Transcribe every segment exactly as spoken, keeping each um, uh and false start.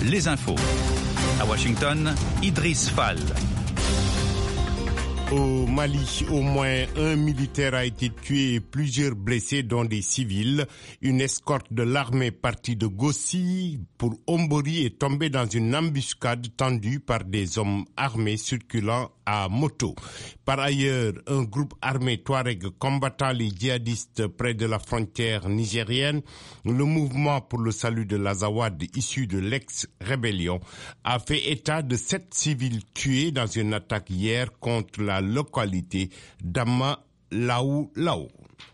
les infos. À Washington, Idriss Fall. Au Mali, au moins un militaire a été tué et plusieurs blessés, dont des civils. Une escorte de l'armée partie de Gossi pour Ombori est tombée dans une embuscade tendue par des hommes armés circulant à moto. Par ailleurs, un groupe armé Touareg combattant les djihadistes près de la frontière nigérienne, le mouvement pour le salut de l'Azawad issu de l'ex-rébellion, a fait état de sept civils tués dans une attaque hier contre la localité d'Ama Laou Laou.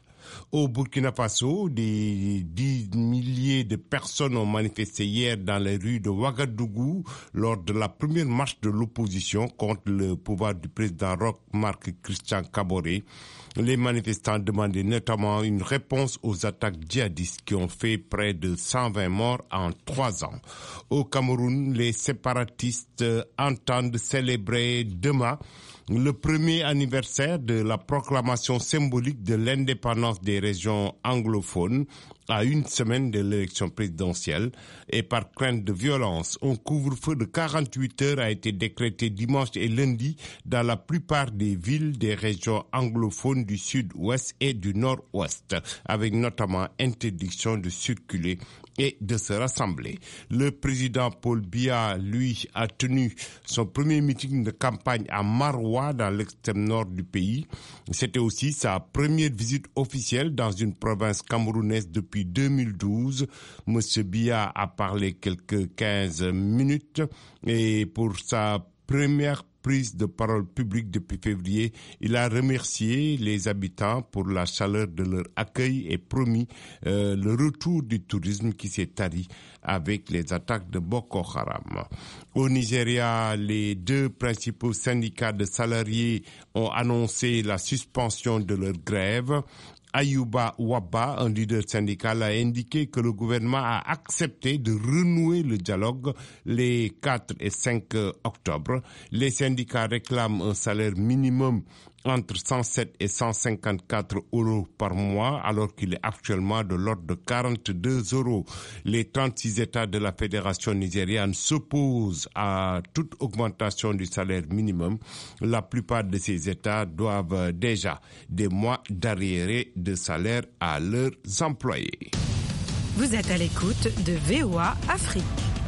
Au Burkina Faso, des dix milliers de personnes ont manifesté hier dans les rues de Ouagadougou lors de la première marche de l'opposition contre le pouvoir du président Roch Marc Christian Kaboré. Les manifestants demandaient notamment une réponse aux attaques djihadistes qui ont fait près de cent vingt morts en trois ans. Au Cameroun, les séparatistes entendent célébrer demain le premier anniversaire de la proclamation symbolique de l'indépendance des régions anglophones à une semaine de l'élection présidentielle. Et par crainte de violence, un couvre-feu de quarante-huit heures a été décrété dimanche et lundi dans la plupart des villes des régions anglophones du sud-ouest et du nord-ouest, avec notamment interdiction de circuler et de se rassembler. Le président Paul Biya, lui, a tenu son premier meeting de campagne à Maroua, dans l'extrême nord du pays. C'était aussi sa première visite officielle dans une province camerounaise depuis deux mille douze. Monsieur Biya a parlé quelques quinze minutes et pour sa première prise de parole publique depuis février, il a remercié les habitants pour la chaleur de leur accueil et promis euh, le retour du tourisme qui s'est tari avec les attaques de Boko Haram. Au Nigeria, les deux principaux syndicats de salariés ont annoncé la suspension de leur grève. Ayuba Wabba, un leader syndical, a indiqué que le gouvernement a accepté de renouer le dialogue les quatre et cinq octobre. Les syndicats réclament un salaire minimum entre cent sept et cent cinquante-quatre euros par mois, alors qu'il est actuellement de l'ordre de quarante-deux euros. Les trente-six États de la Fédération nigériane s'opposent à toute augmentation du salaire minimum. La plupart de ces États doivent déjà des mois d'arriérés de salaire à leurs employés. Vous êtes à l'écoute de V O A Afrique.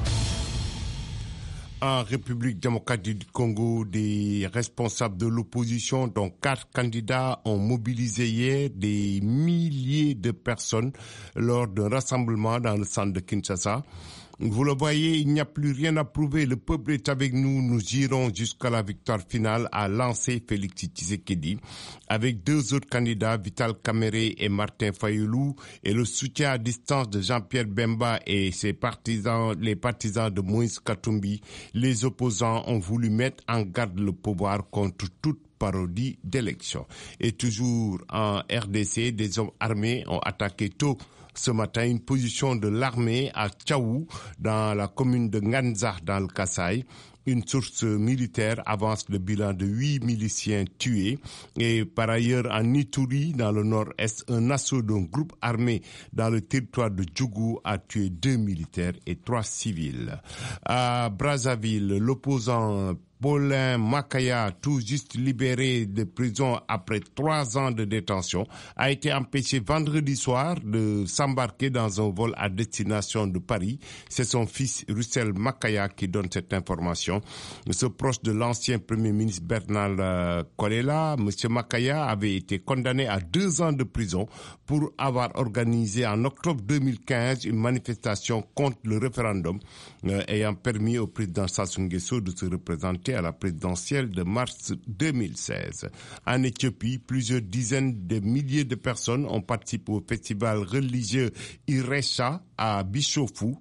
En République démocratique du Congo, des responsables de l'opposition, dont quatre candidats, ont mobilisé hier des milliers de personnes lors d'un rassemblement dans le centre de Kinshasa. Vous le voyez, il n'y a plus rien à prouver. Le peuple est avec nous. Nous irons jusqu'à la victoire finale, a lancé Félix Tshisekedi. Avec deux autres candidats, Vital Kamerhe et Martin Fayulu, et le soutien à distance de Jean-Pierre Bemba et ses partisans, les partisans de Moïse Katumbi, les opposants ont voulu mettre en garde le pouvoir contre toute parodie d'élection. Et toujours en R D C, des hommes armés ont attaqué tôt ce matin une position de l'armée à Tchaou, dans la commune de Nganza, dans le Kasaï. Une source militaire avance le bilan de huit miliciens tués. Et par ailleurs, en Ituri, dans le nord-est, un assaut d'un groupe armé dans le territoire de Djougou a tué deux militaires et trois civils. À Brazzaville, l'opposant Paulin Makaya, tout juste libéré de prison après trois ans de détention, a été empêché vendredi soir de s'embarquer dans un vol à destination de Paris. C'est son fils Russell Makaya qui donne cette information. Ce proche de l'ancien premier ministre Bernard euh, Kolela, M. Makaya, avait été condamné à deux ans de prison pour avoir organisé en octobre deux mille quinze une manifestation contre le référendum euh, ayant permis au président Sassou Nguesso de se représenter à la présidentielle de mars deux mille seize. En Éthiopie, plusieurs dizaines de milliers de personnes ont participé au festival religieux Iresha à Bishofu.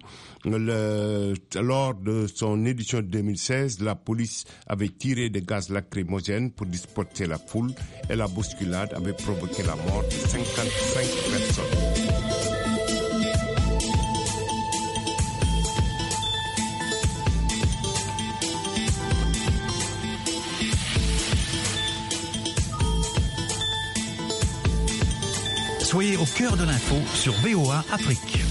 Le, lors de son édition deux mille seize, la police avait tiré des gaz lacrymogènes pour disperser la foule et la bousculade avait provoqué la mort de cinquante-cinq personnes. Soyez au cœur de l'info sur V O A Afrique.